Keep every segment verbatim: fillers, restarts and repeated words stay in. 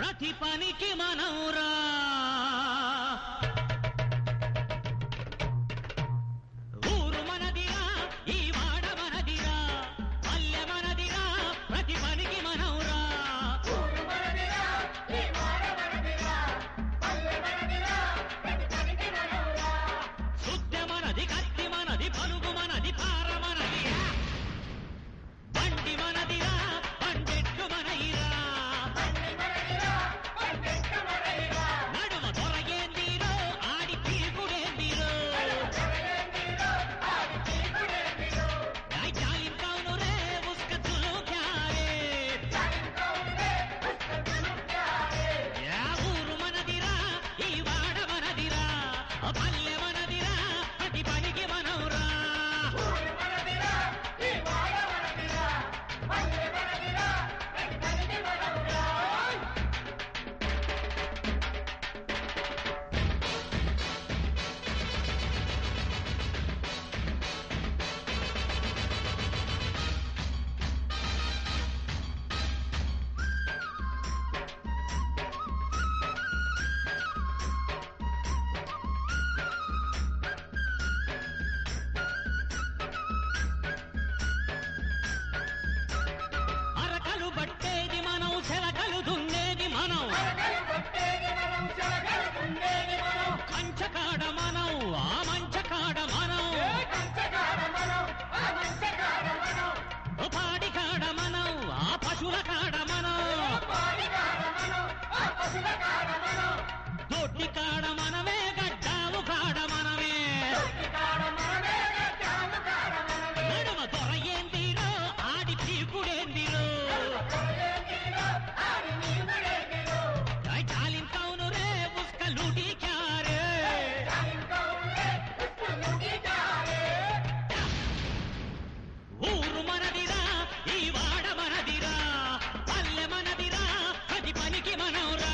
ప్రతి పనికి మనవురా ఊరు మనదిరా ఈ వాడ మనదిరా పల్లె మనదిరా ప్రతి పనికి మనవురా ఊరు మనదిరా ఈ వాడ మనదిరా పల్లె మనదిరా ప్రతి పనికి మనవురా శుద్ధ మనది కత్తి మనది పలుగు మనది పార మనది బండి మనదిరా బండెట్టు మనయిరా నడుమ దొరగేందిరో ఆడి పీకుడేందిరో జాలింకౌను రే ఉస్క తులుక్యారే యా ఊరు మనదిరా ఈ వాడ మనదిరా పల్లె మనదిరా ప్రతి పనికి మనవురా ఊరు మనదిరా ఈ వాడ మనదిరా పల్లె మనదిరా ప్రతి పనికి మనవురా అరకలు బట్టేది మనం చెలకలు దున్నేది మనం కంచకాడ మనం ఆ మంచకాడ మనం పాడి కాడ మనం ఆ పశువుల కాడ మనం దొడ్డి కాడ మనమే గడ్డాలు కాడ మనమే నడుమ దొరయేందిరో ఆడి పీకుడేందిరో జాలింకౌను రే ఉస్క లూటీ క్యారే ఊరు మనదిరా ఈ వాడ మనదిరా పల్లె మనదిరా ప్రతి పనికి మనవురా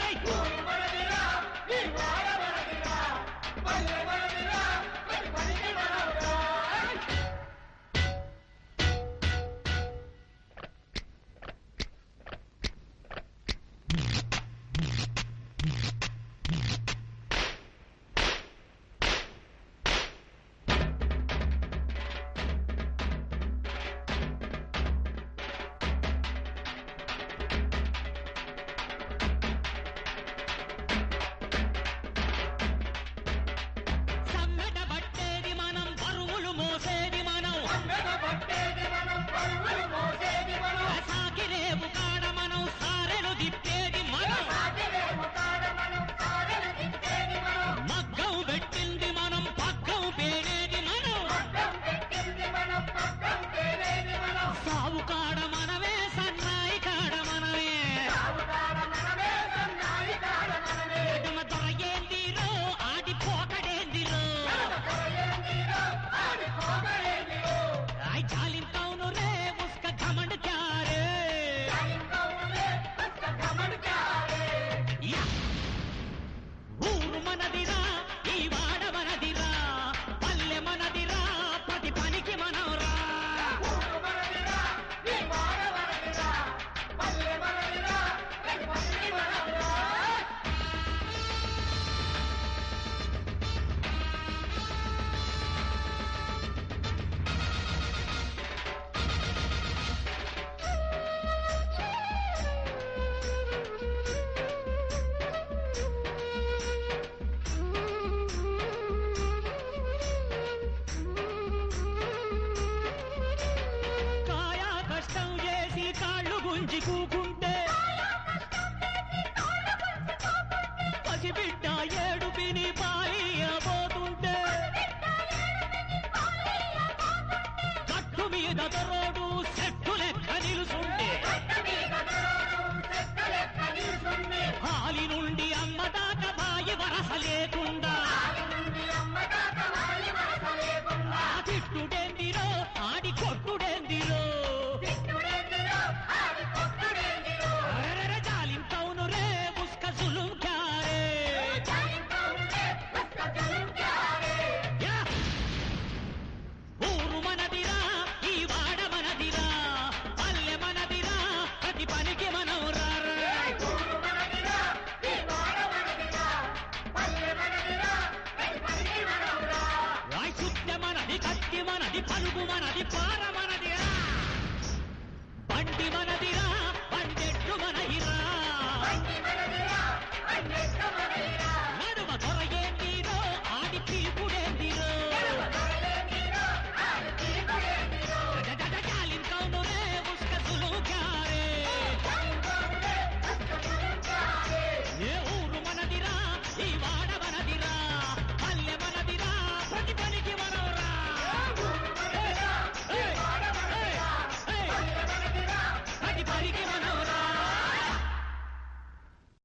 సమ్మెట బట్టేది మనం బరువులు మోసేది మనం సాకిరేవు కాడ మనం సారెలు దిప్పేది మనం మగ్గం పెట్టింది మనం పగ్గం పేనేది మనం సావు కాడ మనమే సన్నాయి కాడ మనమే ఎడమ దొరయేందిరో ఆడి పోకడేందిరో ఆయ్ జాలింకౌను రే ఉస్క ఘమండ్ క్యారే యా ఊరు మనదిరా ఈ వాడ మనదిరా పల్లె మనదిరా ప్రతి పనికి మనవురా కాయా కష్టం చేసి కాళ్ళు గుంజి కూకుంటే పసిబిడ్డ ఏడుపిని పాలియబోతుంటే గట్టు మీద దొరోడు చెట్టు లెక్క నిలుసుంటే హాలి నుండి అమ్మ దాకా బాయి వరస లేకుండా ఆ తిట్టుడేందిరో ఆడి కొట్టుడేందిరో అరెరెరె జాలింకౌను రే ఉస్క జులుం క్యారే యా ఊరు మనదిరా ఈ వాడ వార మనదిరా బండి మన